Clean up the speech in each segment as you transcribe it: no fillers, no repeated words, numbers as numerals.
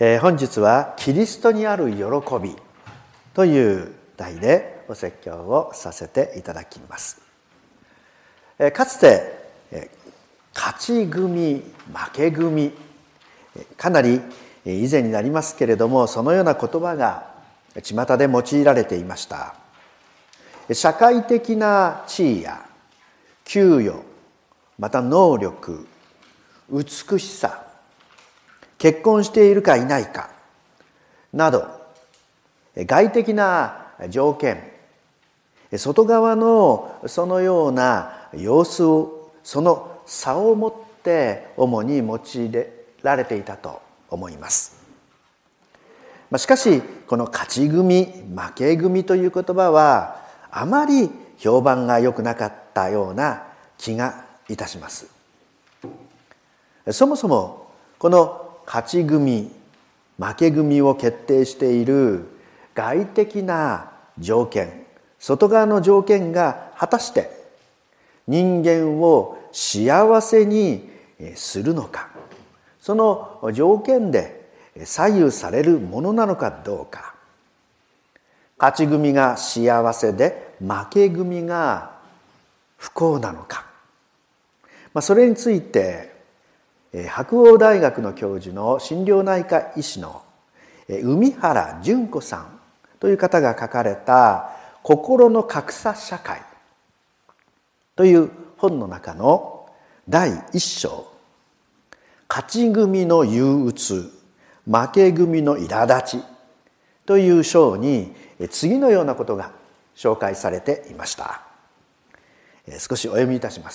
本日はキリストにある喜びという題でお説教をさせていただきます。かつて勝ち組負け組、かなり以前になりますけれども、そのような言葉が巷で用いられていました。社会的な地位や給与、また能力、美しさ、結婚しているかいないかなど、外的な条件、外側のそのような様子を、その差をもって主に用いられていたと思います。しかしこの勝ち組負け組という言葉はあまり評判が良くなかったような気がいたします。そもそもこの勝ち組負け組を決定している外的な条件、外側の条件が果たして人間を幸せにするのか、その条件で左右されるものなのかどうか、勝ち組が幸せで負け組が不幸なのか、それについて白鴎大学の教授の心療内科医師の海原純子さんという方が書かれた「心の格差社会」という本の中の第一章「勝ち組の憂鬱、負け組の苛立ち」という章に次のようなことが紹介されていました。少しお読みいたします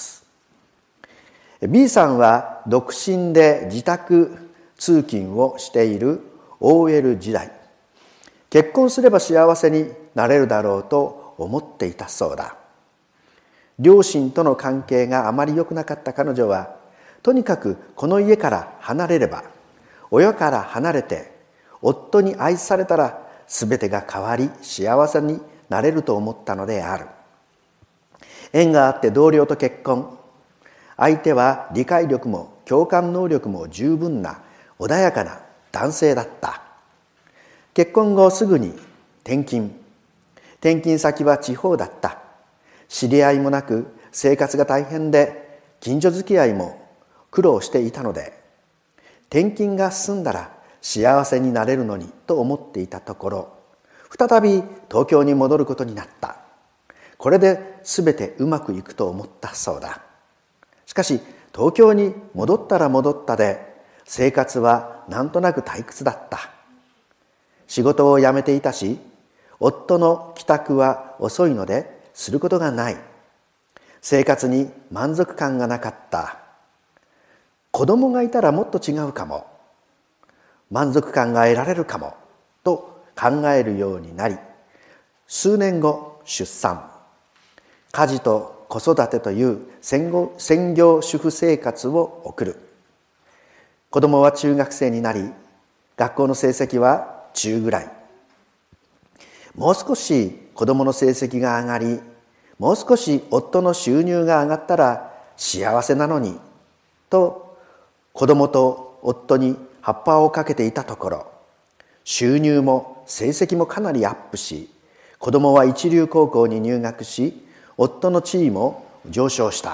。B さんは独身で自宅通勤をしている OL 時代、結婚すれば幸せになれるだろうと思っていたそうだ。両親との関係があまり良くなかった彼女は、とにかくこの家から離れれば、親から離れて夫に愛されたら全てが変わり幸せになれると思ったのである。縁があって同僚と結婚。相手は理解力も共感能力も十分な穏やかな男性だった。結婚後すぐに転勤先は地方だった。知り合いもなく生活が大変で近所付き合いも苦労していたので、転勤が済んだら幸せになれるのにと思っていたところ、再び東京に戻ることになった。これで全てうまくいくと思ったそうだ。しかし東京に戻ったら戻ったで、生活はなんとなく退屈だった。仕事を辞めていたし、夫の帰宅は遅いのですることがない。生活に満足感がなかった。子供がいたらもっと違うかも。満足感が得られるかもと考えるようになり、数年後出産。家事と子育てという専業主婦生活を送る。子供は中学生になり、学校の成績は中ぐらい。もう少し子供の成績が上がり、もう少し夫の収入が上がったら幸せなのにと、子供と夫に葉っぱをかけていたところ、収入も成績もかなりアップし、子供は一流高校に入学し、夫の地位も上昇した。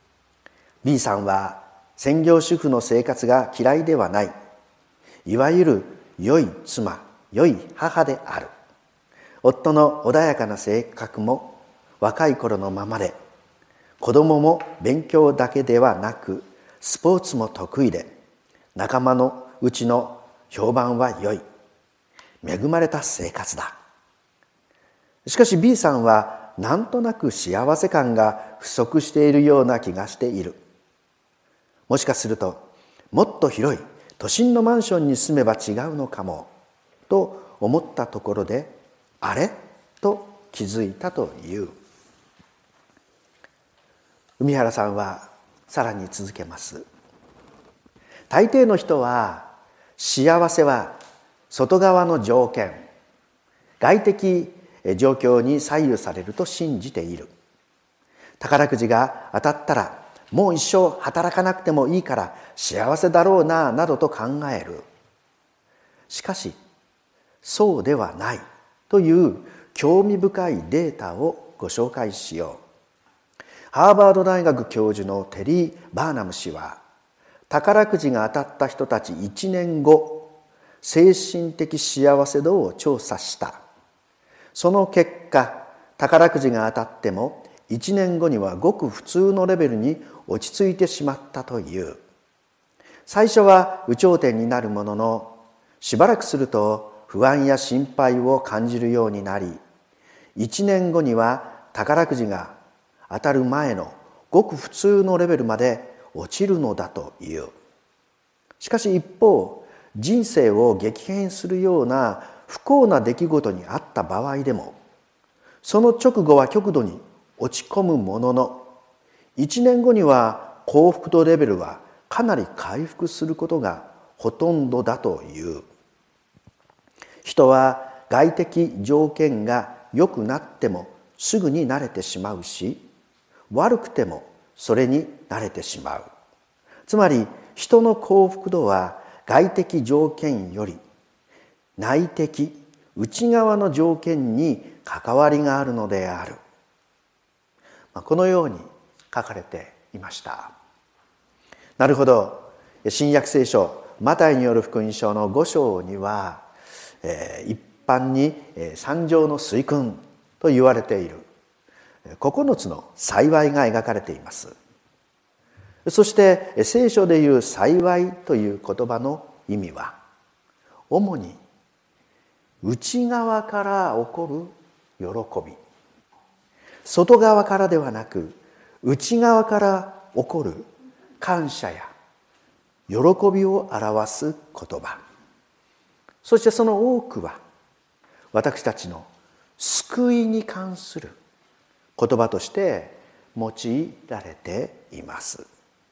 B さんは専業主婦の生活が嫌いではない。いわゆる良い妻、良い母である。夫の穏やかな性格も若い頃のままで、子供も勉強だけではなくスポーツも得意で、仲間のうちの評判は良い。恵まれた生活だ。しかし B さんはなんとなく幸せ感が不足しているような気がしている。もしかするともっと広い都心のマンションに住めば違うのかもと思ったところで、あれと気づいたという。海原さんはさらに続けます。大抵の人は幸せは外側の条件、外的状況に左右されると信じている。宝くじが当たったらもう一生働かなくてもいいから幸せだろうな、などと考える。 かしそうではないという興味深いデータをご紹介しよう。ハーバード大学教授のテリー・バーナム氏は、宝くじが当たった人たち1年後、精神的幸せ度を調査した。その結果、宝くじが当たっても1年後にはごく普通のレベルに落ち着いてしまったという。最初は有頂天になるものの、しばらくすると不安や心配を感じるようになり、1年後には宝くじが当たる前のごく普通のレベルまで落ちるのだという。しかし一方、人生を激変するような不幸な出来事にあった場合でも、その直後は極度に落ち込むものの、1年後には幸福度レベルはかなり回復することがほとんどだという。人は外的条件が良くなってもすぐに慣れてしまうし、悪くてもそれに慣れてしまう。つまり人の幸福度は外的条件より内的、内側の条件に関わりがあるのである。このように書かれていました。なるほど。新約聖書マタイによる福音書の5章には、一般に三条の水訓と言われている9つの幸いが描かれています。そして聖書でいう幸いという言葉の意味は、主に内側から起こる喜び、外側からではなく内側から起こる感謝や喜びを表す言葉、そしてその多くは私たちの救いに関する言葉として用いられています。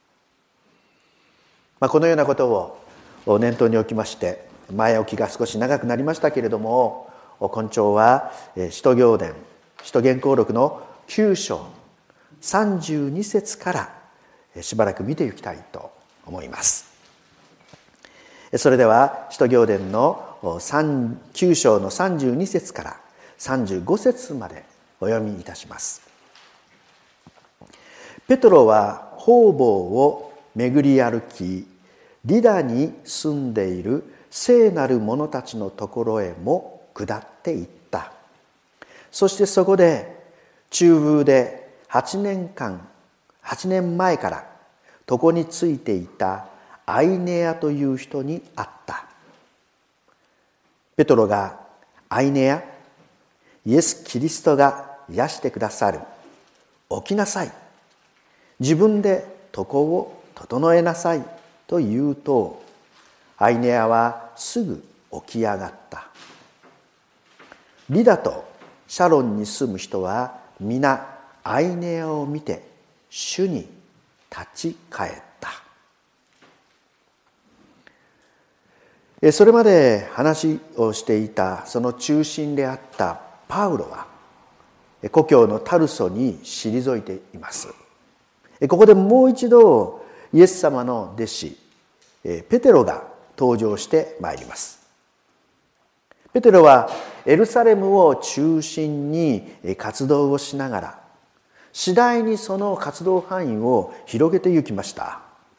このようなことを念頭に置きまして、前置きが少し長くなりましたけれども、今朝は使徒行伝、使徒言行録の9章32節からしばらく見ていきたいと思います。それでは使徒行伝の9章の32節から35節までお読みいたします。ペトロは方々を巡り歩き、リダに住んでいる聖なる者たちのところへも下っていった。そしてそこで中風で8年前から床についていたアイネアという人に会った。ペトロが、アイネア、イエス・キリストが癒してくださる。起きなさい。自分で床を整えなさいと言うと、アイネアはすぐ起き上がった。リダとシャロンに住む人は皆アイネアを見て主に立ち返った。それまで話をしていたその中心であったパウロは故郷のタルソに退いています。ここでもう一度イエス様の弟子ペテロが登場してまいります。ペテロはエルサレムを中心に活動をしながら次第にその活動範囲を広げていきました。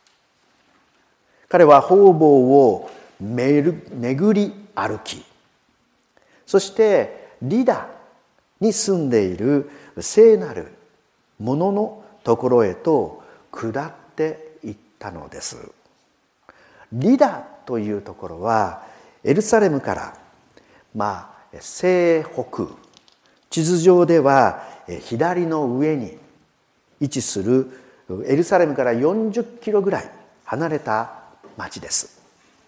彼は方々を巡り歩き、そしてリダに住んでいる聖なる者のところへと下っていったのです。リダというところはエルサレムから西北、地図上では左の上に位置するエルサレムから40キロぐらい離れた町です。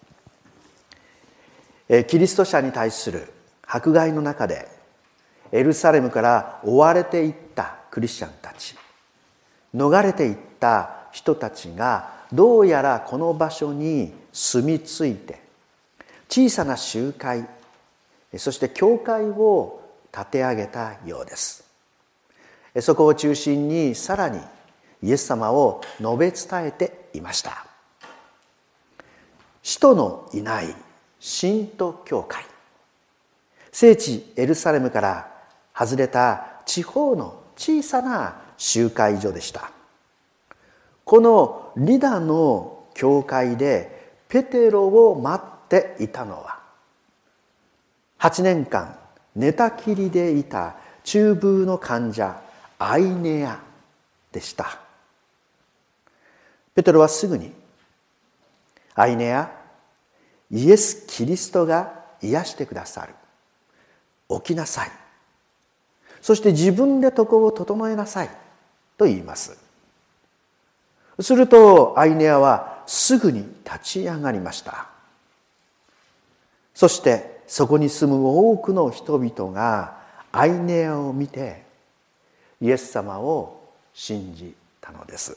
キリスト者に対する迫害の中でエルサレムから追われていったクリスチャンたち、逃れていった人たちがどうやらこの場所に住み着いて小さな集会、そして教会を立て上げたようです。そこを中心にさらにイエス様を述べ伝えていました。使徒のいない信徒教会、聖地エルサレムから外れた地方の小さな集会所でした。このリダの教会でペテロを待っていたのは、8年間寝たきりでいた中風の患者アイネアでした。ペテロはすぐに、アイネア、イエス・キリストが癒してくださる。起きなさい。そして自分で床を整えなさい。と言います。するとアイネアはすぐに立ち上がりました。そしてそこに住む多くの人々がアイネアを見てイエス様を信じたのです。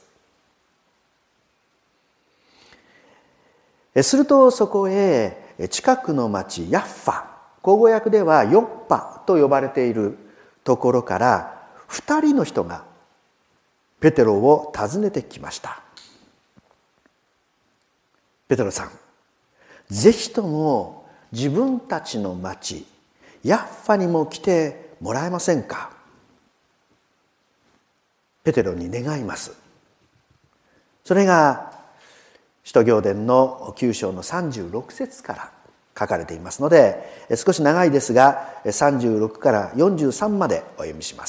するとそこへ近くの町ヤッファ、口語訳ではヨッパと呼ばれているところから2人の人がペテロを訪ねてきました。ペテロさん、ぜひとも自分たちの町ヤッファにも来てもらえませんか。ペテロに願います。それが使徒行伝の9章の36節から書かれていますので、少し長いですが36から43までお読みします。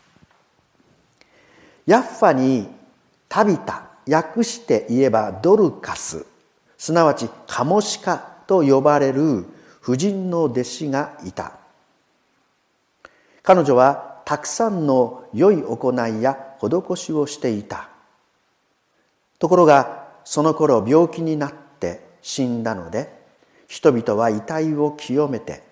ヤッファにタビタ、訳して言えばドルカス、すなわちカモシカと呼ばれる婦人の弟子がいた。彼女はたくさんの良い行いや施しをしていた。ところがその頃病気になって死んだので、人々は遺体を清めて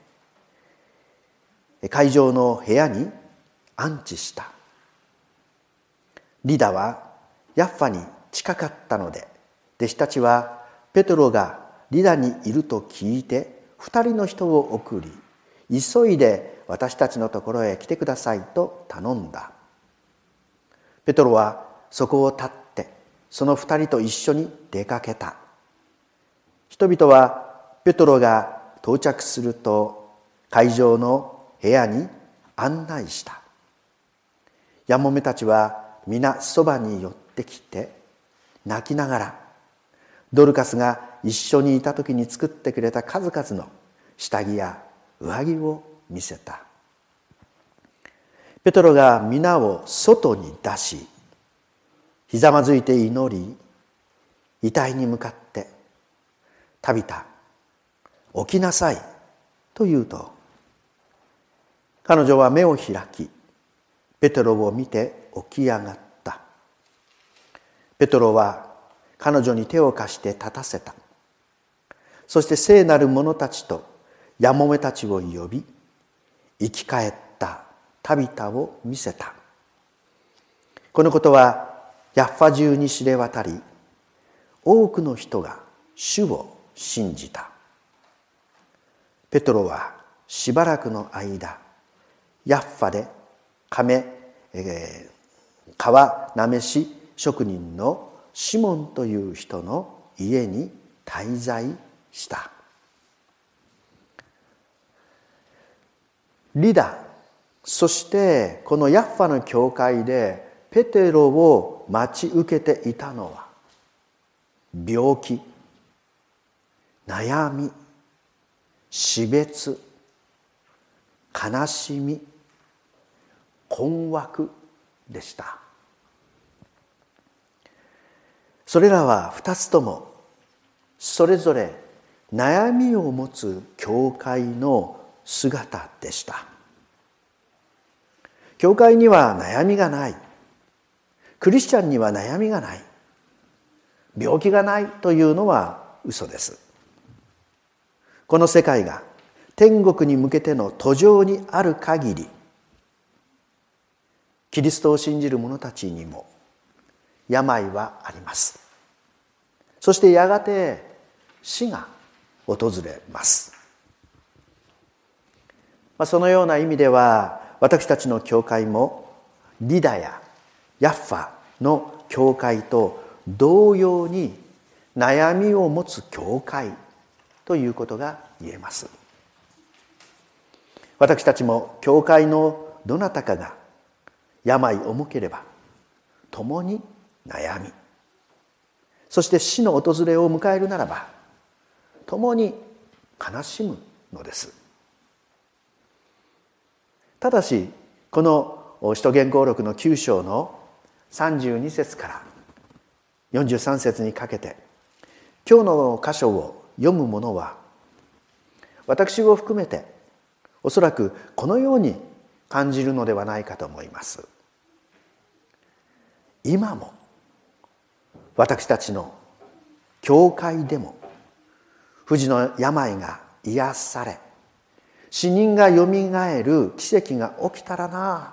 会場の部屋に安置した。リダはヤッファに近かったので、弟子たちはペテロがリダにいると聞いて2人の人を送り、急いで私たちのところへ来てくださいと頼んだ。ペテロはそこを立ってその2人と一緒に出かけた。人々はペテロが到着すると会場の部屋に案内した。やもめたちは皆そばに寄ってきて泣きながらドルカスが一緒にいた時に作ってくれた数々の下着や上着を見せた。ペテロが皆を外に出し、ひざまずいて祈り、遺体に向かってタビタ、起きなさいと言うと、彼女は目を開きペテロを見て起き上がった。ペテロは彼女に手を貸して立たせた。そして聖なる者たちとやもめたちを呼び、生き返ったタビタを見せた。このことはヤッファ中に知れ渡り、多くの人が主を信じた。ペテロはしばらくの間、ヤッファで皮なめし職人のシモンという人の家に滞在した。リダ、そしてこのヤッファの教会でペテロを待ち受けていたのは、病気、悩み、死別、悲しみ、困惑でした。それらは二つともそれぞれ悩みを持つ教会の姿でした。教会には悩みがない、クリスチャンには悩みがない、病気がないというのは嘘です。この世界が天国に向けての途上にある限り、キリストを信じる者たちにも病はあります。そしてやがて死が訪れます。そのような意味では、私たちの教会もリダやヤッファの教会と同様に悩みを持つ教会ということが言えます。私たちも教会のどなたかが病重ければ共に悩み、そして死の訪れを迎えるならば共に悲しむのです。ただしこの使徒言行録の9章の32節から43節にかけて今日の箇所を読む者は私を含めておそらくこのように感じるのではないかと思います。今も私たちの教会でも不治の病が癒され死人がよみがえる奇跡が起きたらな、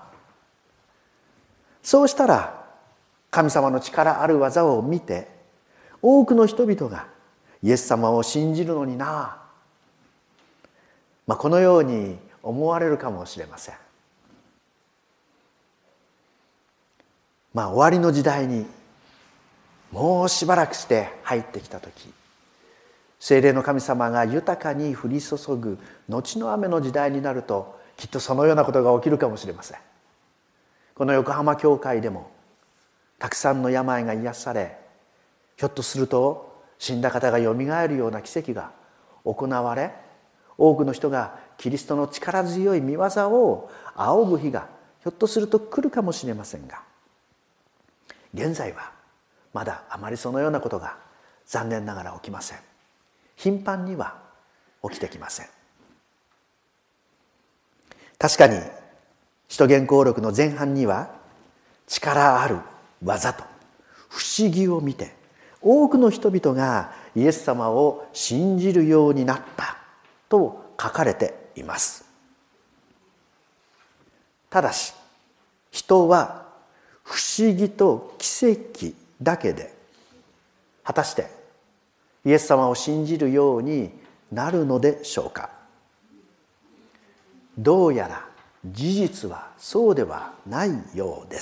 そうしたら神様の力ある技を見て多くの人々がイエス様を信じるのにな、このように思われるかもしれません。終わりの時代にもうしばらくして入ってきた時、聖霊の神様が豊かに降り注ぐ後の雨の時代になるときっとそのようなことが起きるかもしれません。この横浜教会でもたくさんの病が癒され、ひょっとすると死んだ方がよみがえるような奇跡が行われ、多くの人がキリストの力強い御業を仰ぐ日がひょっとすると来るかもしれませんが、現在はまだあまりそのようなことが残念ながら起きません。頻繁には起きてきません。確かに使徒言行録の前半には力ある技と不思議を見て多くの人々がイエス様を信じるようになったと書かれています。ただし人は不思議と奇跡だけで果たしてイエス様を信じるようになるのでしょうか。どうやら事実はそうではないようです。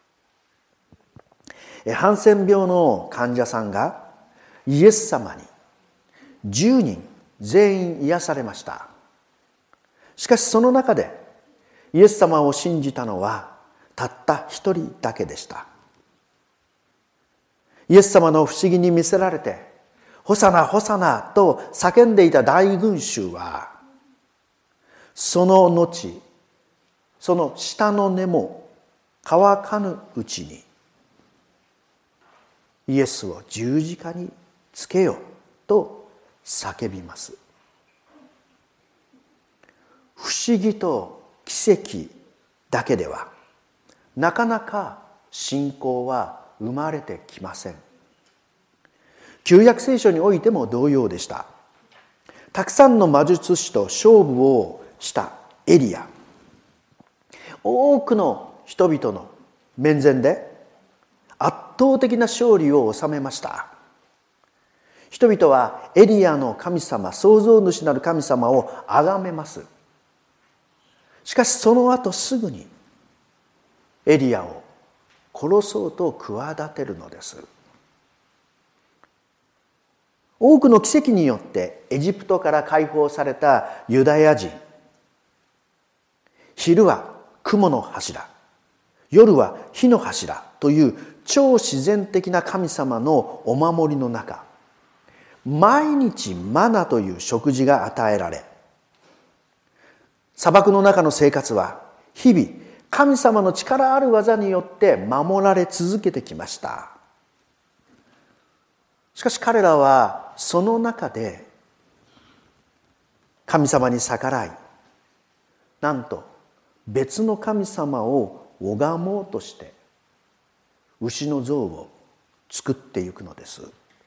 ハンセン病の患者さんがイエス様に10人全員癒されました。しかしその中でイエス様を信じたのはたった一人だけでした。イエス様の不思議に見せられてホサナホサナと叫んでいた大群衆はその後その舌の根も乾かぬうちにイエスを十字架につけよと叫びます。不思議と奇跡だけではなかなか信仰は生まれてきません。旧約聖書においても同様でした。たくさんの魔術師と勝負をしたエリア、多くの人々の面前で圧倒的な勝利を収めました。人々はエリアの神様、創造主なる神様を崇めます。しかしその後すぐにエリアを殺そうと企てるのです。多くの奇跡によってエジプトから解放されたユダヤ人、昼は雲の柱、夜は火の柱という超自然的な神様のお守りの中、毎日マナという食事が与えられ、砂漠の中の生活は日々神様の力ある技によって守られ続けてきました。しかし彼らはその中で神様に逆らい、なんと別の神様を拝もうとして牛の像を作っていくのです。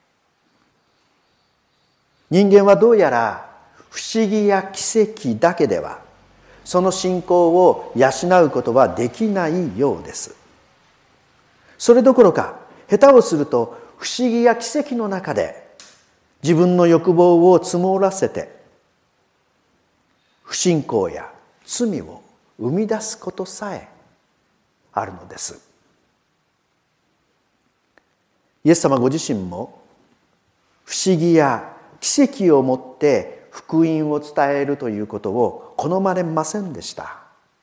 人間はどうやら不思議や奇跡だけではその信仰を養うことはできないようです。それどころか下手をすると不思議や奇跡の中で自分の欲望を積もらせて不信仰や罪を生み出すことさえあるのです。イエス様ご自身も不思議や奇跡をもって福音を伝えるということを好まれませんでした。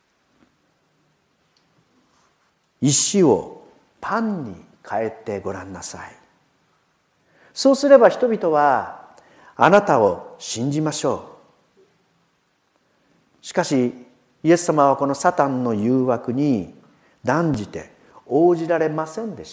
石をパンに変えてごらんなさい。そうすれば人々はあなたを信じましょう。しかしイエス様はこのサタンの誘惑に断じて応じられませんでした。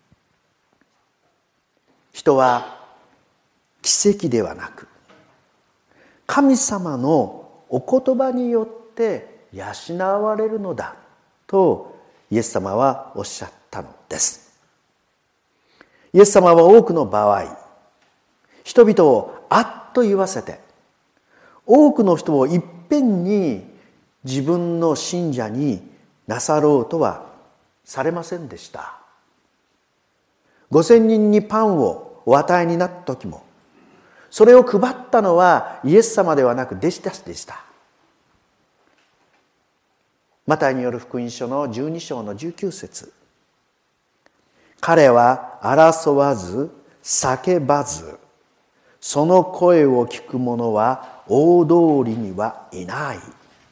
人は奇跡ではなく神様のお言葉によって養われるのだとイエス様はおっしゃったのです。イエス様は多くの場合、人々をあっと言わせて、多くの人をいっぺんに自分の信者になさろうとはされませんでした。5000人にパンをお与えになった時も、それを配ったのはイエス様ではなく弟子たちでした。マタイによる福音書の12章の19節。彼は争わず叫ばず、その声を聞く者は大通りにはいない。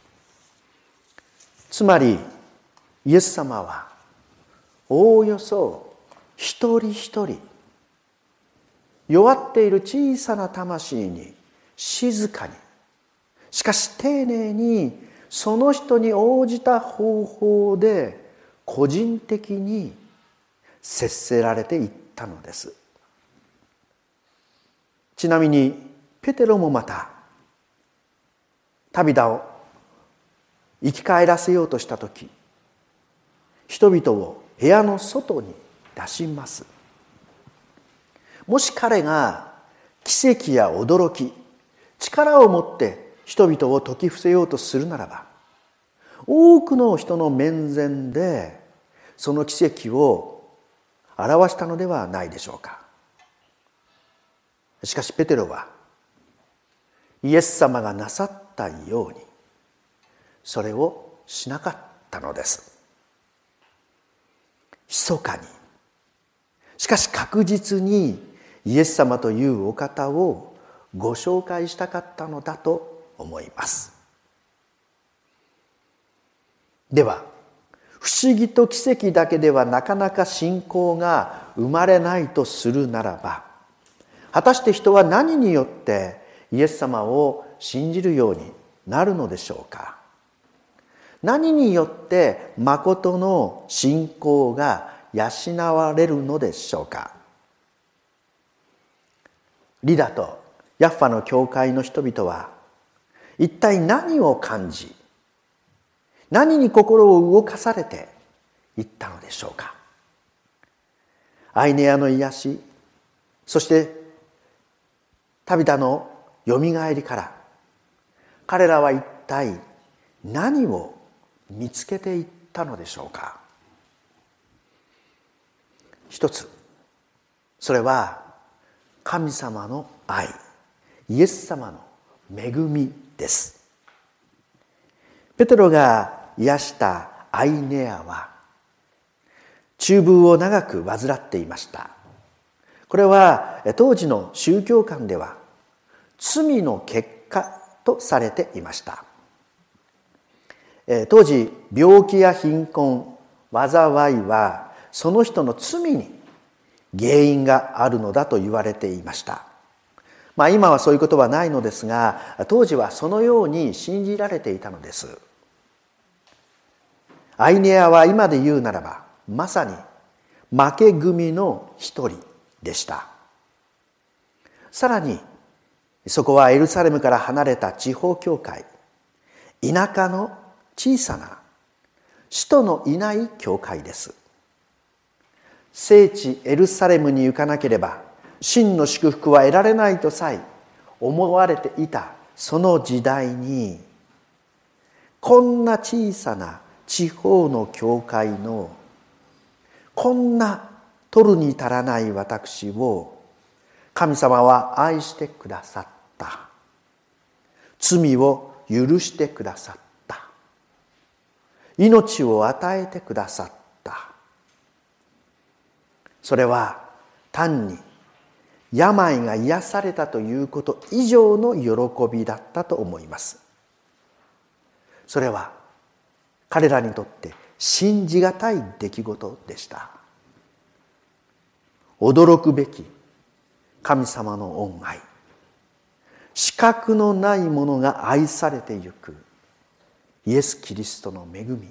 つまりイエス様はおおよそ一人一人弱っている小さな魂に静かに、しかし丁寧にその人に応じた方法で個人的に接せられていったのです。ちなみにペテロもまたタビダを生き返らせようとしたとき、人々を部屋の外に出します。もし彼が奇跡や驚き、力を持って人々を説き伏せようとするならば、多くの人の面前でその奇跡を表したのではないでしょうか。しかしペテロはイエス様がなさったようにそれをしなかったのです。密かに、しかし確実にイエス様というお方をご紹介したかったのだと思います。では、不思議と奇跡だけではなかなか信仰が生まれないとするならば、果たして人は何によってイエス様を信じるようになるのでしょうか。何によって誠の信仰が養われるのでしょうか。リダとヤッファの教会の人々は一体何を感じ、何に心を動かされていったのでしょうか。アイネアの癒し、そしてタビタのよみがえりから彼らは一体何を見つけていったのでしょうか。一つ、それは神様の愛、イエス様の恵みです。ペテロが癒したアイネアは中風を長く患っていました。これは当時の宗教観では罪の結果とされていました。当時病気や貧困、災いはその人の罪に原因があるのだと言われていました。今はそういうことはないのですが、当時はそのように信じられていたのです。アイネアは今で言うならばまさに負け組の一人でした。さらにそこはエルサレムから離れた地方教会、田舎の小さな使徒のいない教会です。聖地エルサレムに行かなければ真の祝福は得られないとさえ思われていたその時代に、こんな小さな地方の教会のこんな取るに足らない私を神様は愛してくださった。罪を許してくださった。命を与えてくださった。それは単に病が癒されたということ以上の喜びだったと思います。それは彼らにとって信じがたい出来事でした。驚くべき神様の恩愛、資格のないものが愛されてゆくイエス・キリストの恵み、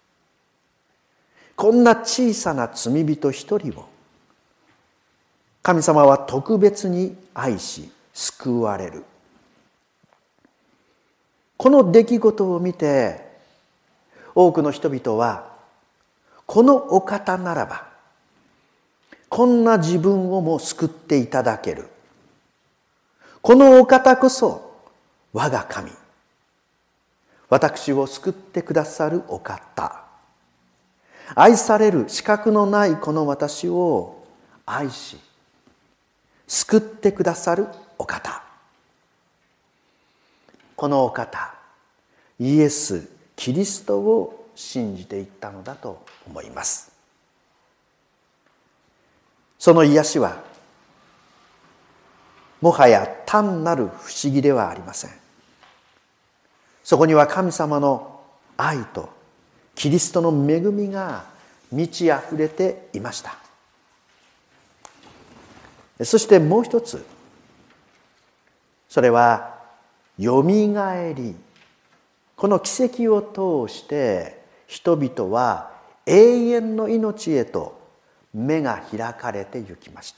こんな小さな罪人一人を神様は特別に愛し救われる。この出来事を見て多くの人々は、このお方ならばこんな自分をも救っていただける、このお方こそ我が神、私を救ってくださるお方、愛される資格のないこの私を愛し救ってくださるお方、このお方イエス・キリストを信じていったのだと思います。その癒しはもはや単なる不思議ではありません。そこには神様の愛とキリストの恵みが満ち溢れていました。そしてもう一つ、それはよみがえり。この奇跡を通して人々は永遠の命へと目が開かれてゆきました。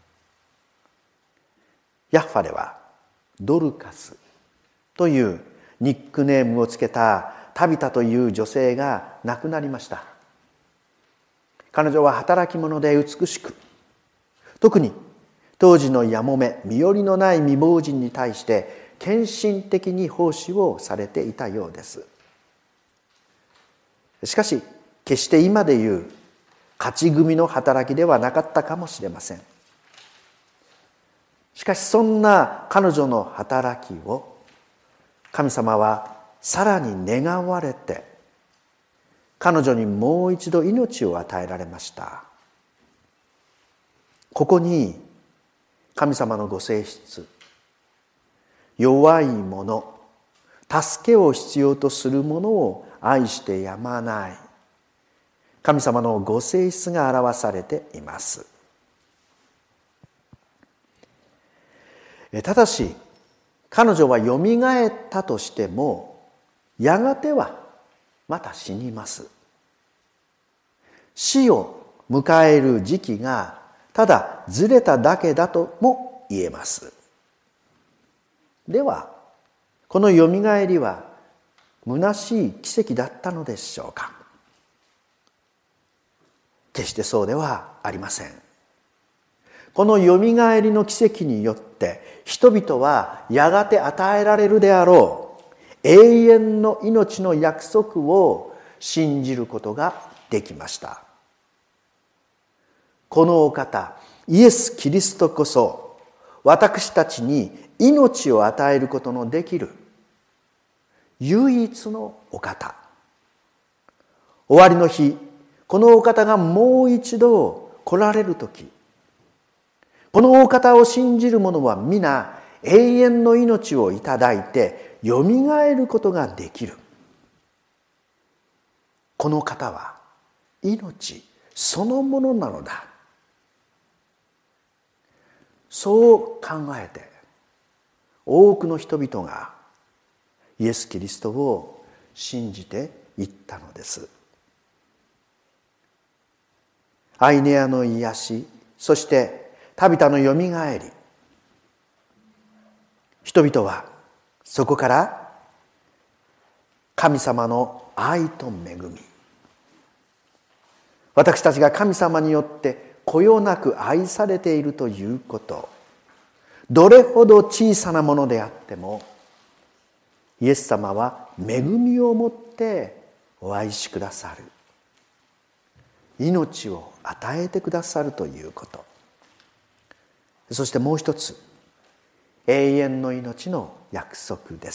ヤッファではドルカスというニックネームをつけたタビタという女性が亡くなりました。彼女は働き者で美しく、特に当時のやもめ身寄りのない未亡人に対して献身的に奉仕をされていたようです。しかし決して今でいう勝ち組の働きではなかったかもしれません。しかしそんな彼女の働きを神様はさらに願われて、彼女にもう一度命を与えられました。ここに神様のご性質、弱い者、助けを必要とする者を愛してやまない神様のご性質が表されています。ただし彼女はよみがえったとしても、やがてはまた死にます。死を迎える時期がただずれただけだとも言えます。ではこのよみがえりは虚しい奇跡だったのでしょうか。決してそうではありません。このよみがえりの奇跡によって人々はやがて与えられるであろう永遠の命の約束を信じることができました。このお方イエス・キリストこそ私たちに命を与えることのできる唯一のお方。終わりの日、このお方がもう一度来られるとき、このお方を信じる者は皆永遠の命をいただいてよみがえることができる。この方は命そのものなのだ。そう考えて多くの人々がイエス・キリストを信じていったのです。アイネアの癒し、そしてタビタのよみがえり、人々はそこから神様の愛と恵み、私たちが神様によってこよなく愛されているということ、どれほど小さなものであってもイエス様は恵みをもってお愛しくださる、命を与えてくださるということ、そしてもう一つ、永遠の命の約束です。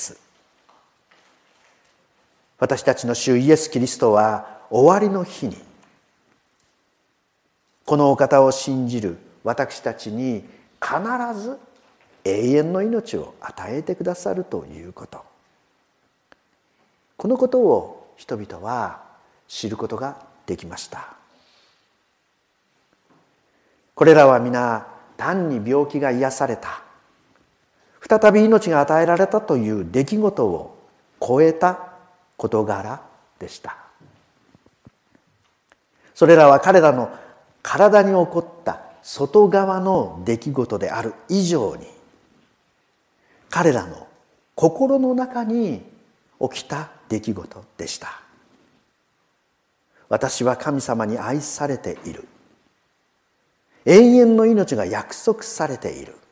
私たちの主イエス・キリストは終わりの日にこのお方を信じる私たちに必ず永遠の命を与えてくださるということ、このことを人々は知ることができました。これらは皆単に病気が癒された、再び命が与えられたという出来事を超えた事柄でした。それらは彼らの体に起こった外側の出来事である以上に、彼らの心の中に起きた出来事でした。私は神様に愛されている。永遠の命が約束されている。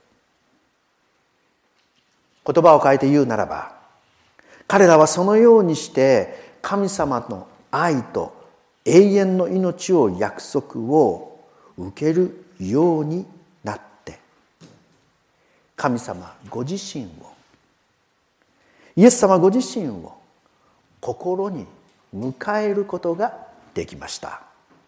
言葉を変えて言うならば、彼らはそのようにして神様の愛と永遠の命を約束を受けるようになって、神様ご自身を、イエス様ご自身を心に迎えることができました。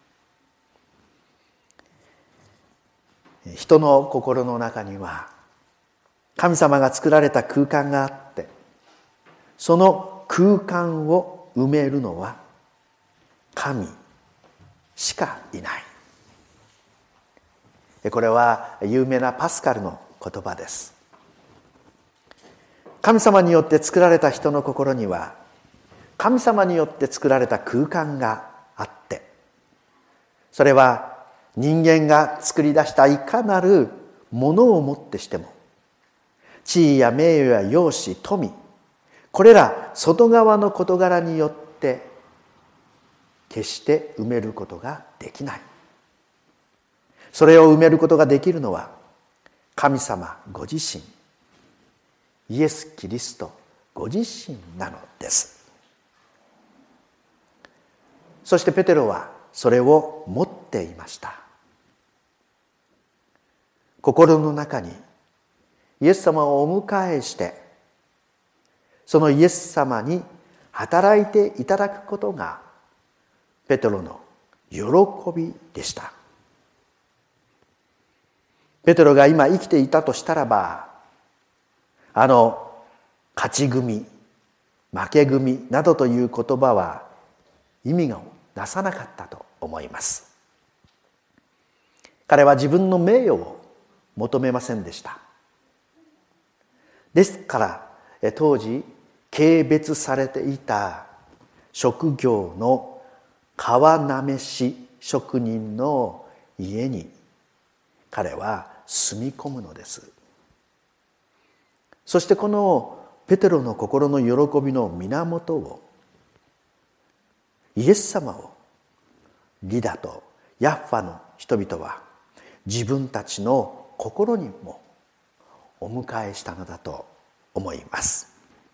人の心の中には神様が作られた空間があって、その空間を埋めるのは神しかいない。これは有名なパスカルの言葉です。神様によって作られた人の心には、神様によって作られた空間があって、それは人間が作り出したいかなるものをもってしても、地位や名誉や容姿、富、これら外側の事柄によって決して埋めることができない。それを埋めることができるのは神様ご自身、イエス・キリストご自身なのです。そしてペテロはそれを持っていました。心の中にイエス様をお迎えして、そのイエス様に働いていただくことがペテロの喜びでした。ペテロが今生きていたとしたらば、勝ち組、負け組などという言葉は意味がなさなかったと思います。彼は自分の名誉を求めませんでした。ですから当時軽蔑されていた職業の皮なめし職人の家に彼は住み込むのです。そしてこのペテロの心の喜びの源を、イエス様をリダとヤッファの人々は自分たちの心にもお迎えしたのだと思います。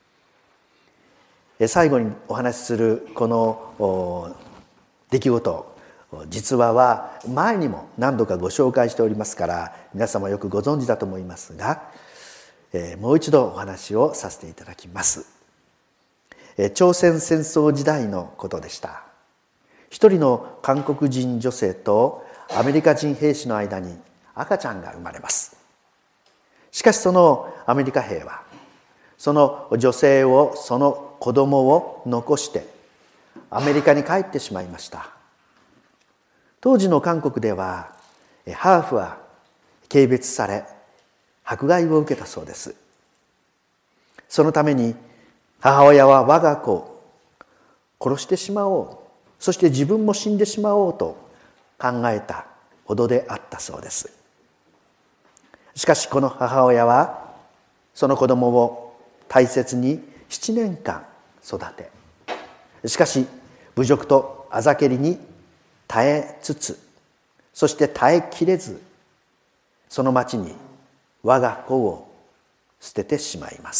最後にお話しするこの出来事、実話は前にも何度かご紹介しておりますから皆様よくご存知だと思いますが、もう一度お話をさせていただきます。朝鮮戦争時代のことでした。一人の韓国人女性とアメリカ人兵士の間に赤ちゃんが生まれます。しかしそのアメリカ兵はその女性を、その子供を残してアメリカに帰ってしまいました。当時の韓国ではハーフは軽蔑され迫害を受けたそうです。そのために母親は我が子を殺してしまおう、そして自分も死んでしまおうと考えたほどであったそうです。しかしこの母親はその子供を大切に7年間育て、しかし侮辱とあざけりに耐えつつ、そして耐えきれず、その町に我が子を捨ててしまいます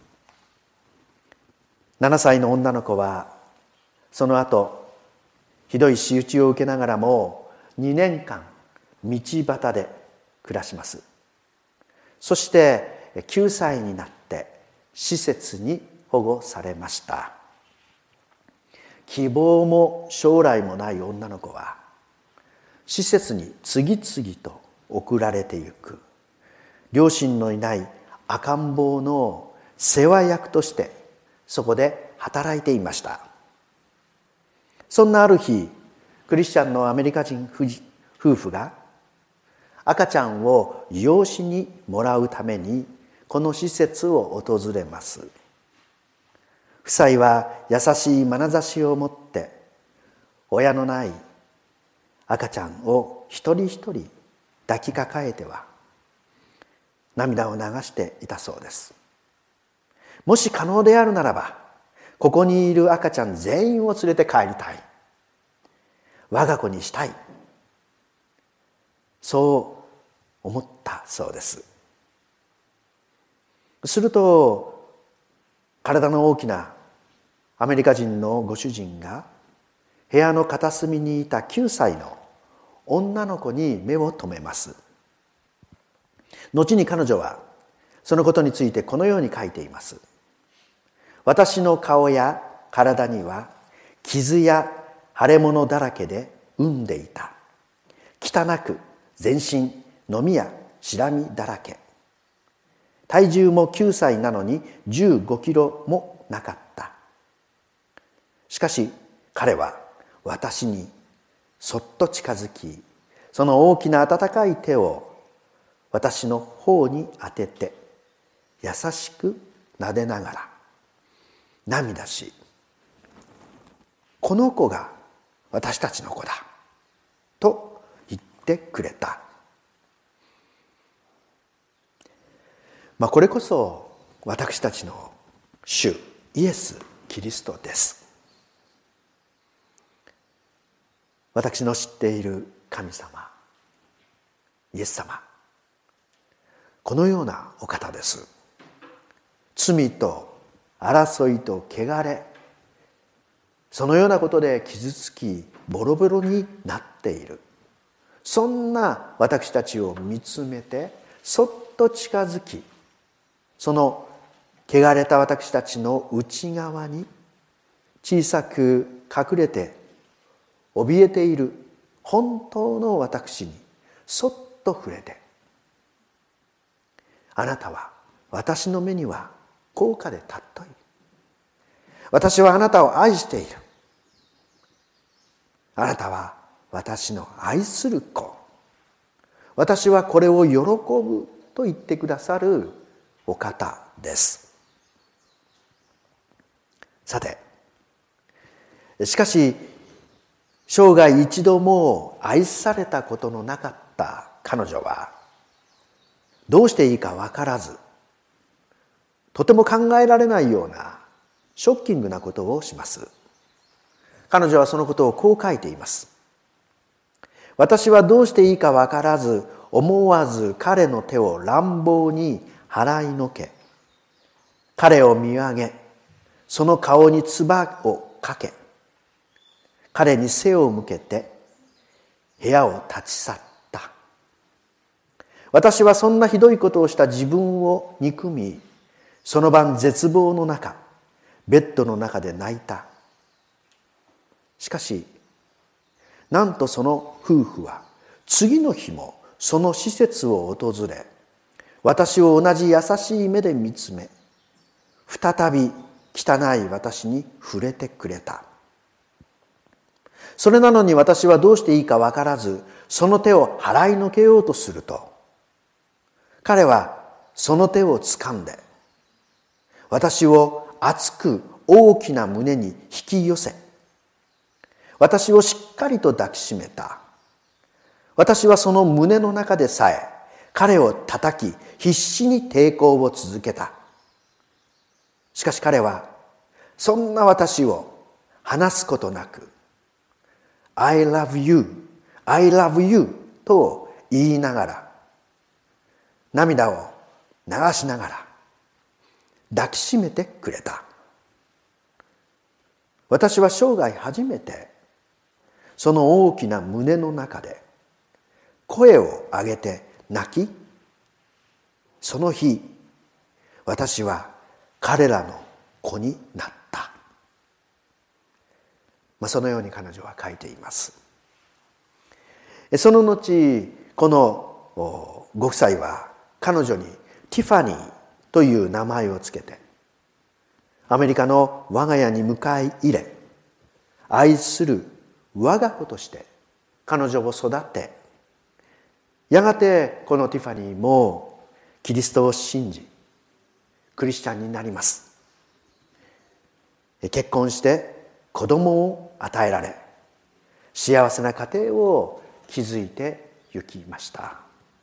。7歳の女の子はその後ひどい仕打ちを受けながらも2年間道端で暮らします。そして9歳になって施設に保護されました。希望も将来もない女の子は施設に次々と送られてゆく。 両親のいない赤ん坊の世話役としてそこで働いていました。そんなある日、クリスチャンのアメリカ人夫婦が赤ちゃんを養子にもらうためにこの施設を訪れます。夫妻は優しい眼差しを持って親のない赤ちゃんを一人一人抱きかかえては涙を流していたそうです。もし可能であるならば、ここにいる赤ちゃん全員を連れて帰りたい。我が子にしたい。そう思ったそうです。すると、体の大きなアメリカ人のご主人が部屋の片隅にいた9歳の女の子に目を留めます。後に彼女はそのことについてこのように書いています。私の顔や体には傷や腫れ物だらけで産んでいた。汚く全身のみやしらみだらけ。体重も9歳なのに15キロもなかった。しかし彼は私にそっと近づき、その大きな温かい手を私の頬に当てて優しく撫でながら涙し、この子が私たちの子だと言ってくれた。これこそ私たちの主イエス・キリストです。私の知っている神様、イエス様、このようなお方です。罪と争いと汚れ、そのようなことで傷つきボロボロになっている、そんな私たちを見つめてそっと近づき、その汚れた私たちの内側に小さく隠れて怯えている本当の私にそっと触れて、あなたは私の目には高価で尊い。私はあなたを愛している。あなたは私の愛する子。私はこれを喜ぶと言ってくださるお方です。さて、しかし生涯一度も愛されたことのなかった彼女はどうしていいか分からず、とても考えられないようなショッキングなことをします。彼女はそのことをこう書いています。私はどうしていいか分からず、思わず彼の手を乱暴に払いのけ、彼を見上げ、その顔に唾をかけ、彼に背を向けて部屋を立ち去った。私はそんなひどいことをした自分を憎み、その晩絶望の中、ベッドの中で泣いた。しかし、なんとその夫婦は次の日もその施設を訪れ、私を同じ優しい目で見つめ、再び汚い私に触れてくれた。それなのに私はどうしていいか分からず、その手を払いのけようとすると、彼はその手を掴んで、私を熱く大きな胸に引き寄せ、私をしっかりと抱きしめた。私はその胸の中でさえ彼を叩き、必死に抵抗を続けた。しかし彼はそんな私を離すことなく、I love you, I love you と言いながら、涙を流しながら抱きしめてくれた。私は生涯初めてその大きな胸の中で声を上げて泣き、その日私は彼らの子になった。そのように彼女は書いています。その後、このご夫妻は彼女にティファニーという名前をつけて、アメリカの我が家に迎え入れ、愛する我が子として彼女を育て、やがてこのティファニーもキリストを信じ、クリスチャンになります。結婚して子供を与えられ、幸せな家庭を築いてゆきました。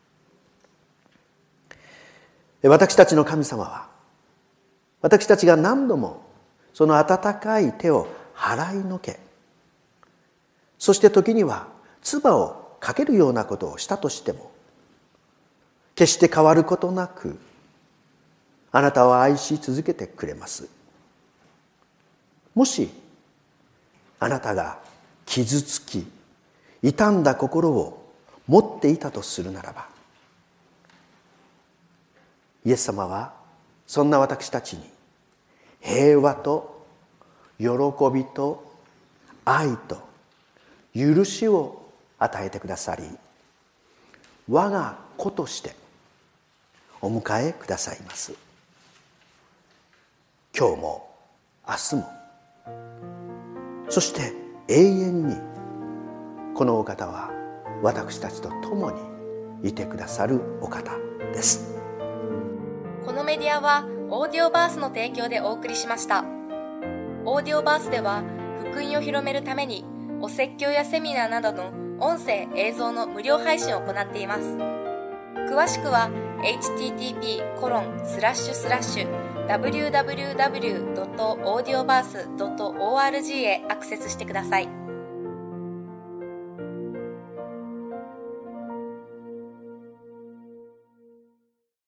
私たちの神様は、私たちが何度もその温かい手を払いのけ、そして時には唾をかけるようなことをしたとしても、決して変わることなくあなたを愛し続けてくれます。もしあなたが傷つき傷んだ心を持っていたとするならば、イエス様はそんな私たちに平和と喜びと愛と許しを与えてくださり、我が子としてお迎えくださいます。今日も明日も、そして永遠にこのお方は私たちと共にいてくださるお方です。 このメディアはオーディオバースの提供でお送りしました。オーディオバースでは福音を広めるためにお説教やセミナーなどの音声映像の無料配信を行っています。詳しくは http://www.audioverse.org へアクセスしてください。